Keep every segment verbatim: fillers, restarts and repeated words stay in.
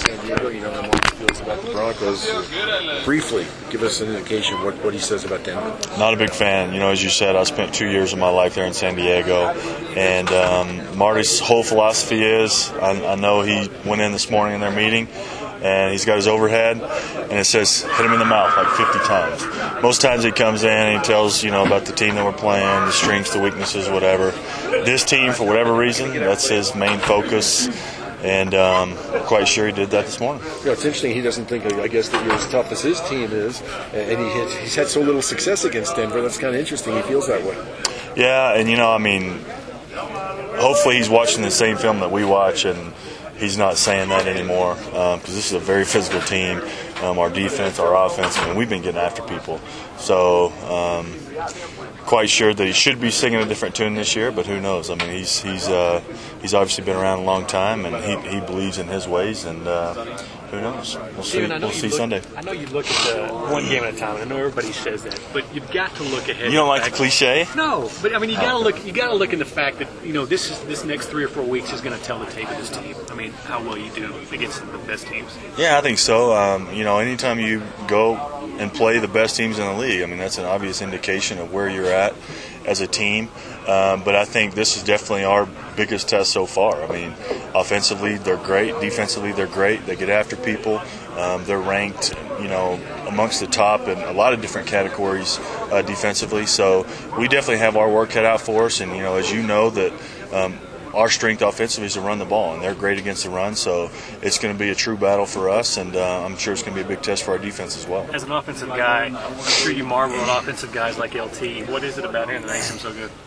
San Diego. You know how Marty feels about the Broncos. Briefly, give us an indication of what, what he says about Denver. Not a big fan. You know, as you said, I spent two years of my life there in San Diego. And um, Marty's whole philosophy is, I, I know he went in this morning in their meeting, and he's got his overhead, and it says, hit him in the mouth like fifty times. Most times he comes in and he tells, you know, about the team that we're playing, the strengths, the weaknesses, whatever. This team, for whatever reason, that's his main focus, and um, I'm quite sure he did that this morning. You know, it's interesting, he doesn't think, I guess, that you're as tough as his team is, and he had, he's had so little success against Denver. That's kind of interesting. He feels that way. Yeah, and, you know, I mean, hopefully he's watching the same film that we watch, and he's not saying that anymore, because um, this is a very physical team. Um, our defense, our offense, I mean, we've been getting after people. So, um, quite sure that he should be singing a different tune this year, but who knows? I mean, he's he's uh, he's obviously been around a long time, and he, he believes in his ways, and uh, who knows? We'll see. Steven, We'll see look, Sunday. I know you look at the one game at a time. I know everybody says that, but you've got to look ahead. You don't like the cliche? No, but I mean, you got to look. You got to look in the fact that you know this is this next three or four weeks is going to tell the tape of this team. I mean, how well you do against the best teams. Yeah, I think so. Um, you know, anytime you go and play the best teams in the league, I mean, that's an obvious indication of where you're at as a team. Um, but I think this is definitely our biggest test so far. I mean, offensively, they're great. Defensively, they're great. They get after people. Um, they're ranked, you know, amongst the top in a lot of different categories uh, defensively. So we definitely have our work cut out for us. And, you know, as you know, that um, our strength offensively is to run the ball, and they're great against the run. So it's going to be a true battle for us, and uh, I'm sure it's going to be a big test for our defense as well. As an offensive guy, I'm sure you marvel at offensive guys like L T. What is it about him that makes him so good?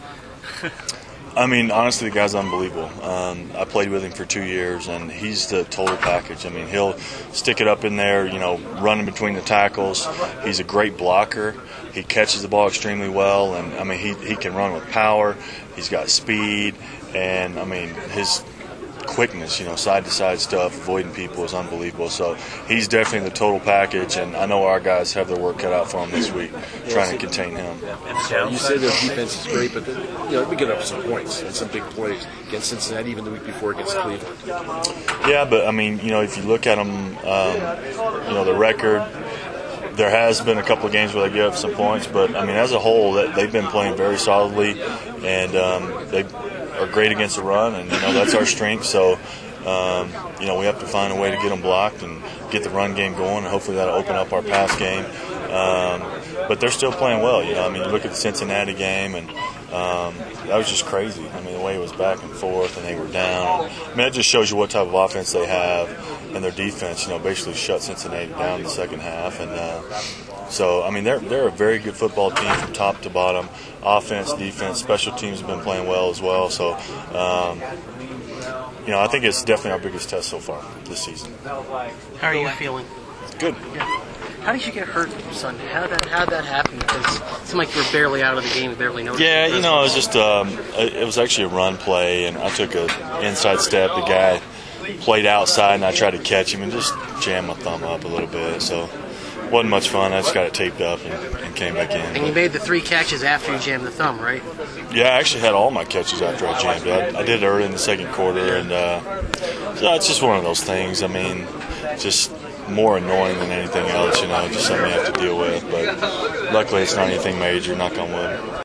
I mean, honestly, the guy's unbelievable. Um, I played with him for two years, and he's the total package. I mean, he'll stick it up in there, you know, running between the tackles. He's a great blocker. He catches the ball extremely well, and, I mean, he, he can run with power. He's got speed, and, I mean, his quickness, you know, side-to-side stuff, avoiding people is unbelievable. So he's definitely the total package, and I know our guys have their work cut out for him this week, trying to contain him. So you say their defense is great, but, you know, we get up some points and some big plays against Cincinnati, even the week before against Cleveland. Yeah, but, I mean, you know, if you look at them, um, you know, the record, there has been a couple of games where they give up some points, but, I mean, as a whole, they've been playing very solidly, and um, they are great against the run, and, you know, that's our strength. So, um, you know, we have to find a way to get them blocked and get the run game going, and hopefully that'll open up our pass game. Um, but they're still playing well, you know. I mean, you look at the Cincinnati game, and um, that was just crazy. I mean, the way it was back and forth, and they were down. I mean, that just shows you what type of offense they have, and their defense, you know, basically shut Cincinnati down in the second half. And uh, so, I mean, they're they're a very good football team from top to bottom. Offense, defense, special teams have been playing well as well. So, um, you know, I think it's definitely our biggest test so far this season. How are you feeling? Good. Yeah. How did you get hurt Sunday? How did that, how did that happen? Because it seemed like you were barely out of the game, barely noticed. Yeah, you know, it was just um, it was actually a run play, and I took an inside step. The guy played outside, and I tried to catch him and just jammed my thumb up a little bit. So it wasn't much fun. I just got it taped up and, and came back in. And but, you made the three catches after you jammed the thumb, right? Yeah, I actually had all my catches after I jammed it. I, I did it early in the second quarter, and uh, so it's just one of those things. I mean, just more annoying than anything else, you know, just something you have to deal with. But luckily it's not anything major, knock on wood.